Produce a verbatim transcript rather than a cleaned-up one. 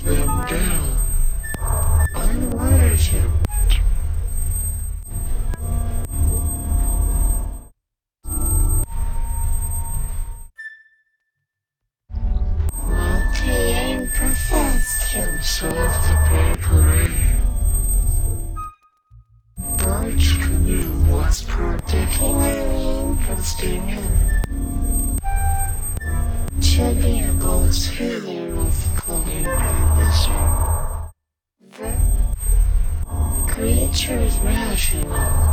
them down. Unworthy. Multi-aim professed himself to be parade. Birch canoe was particularly interesting him. Chubby goes hither with Columbia Wizard. The creature's rational.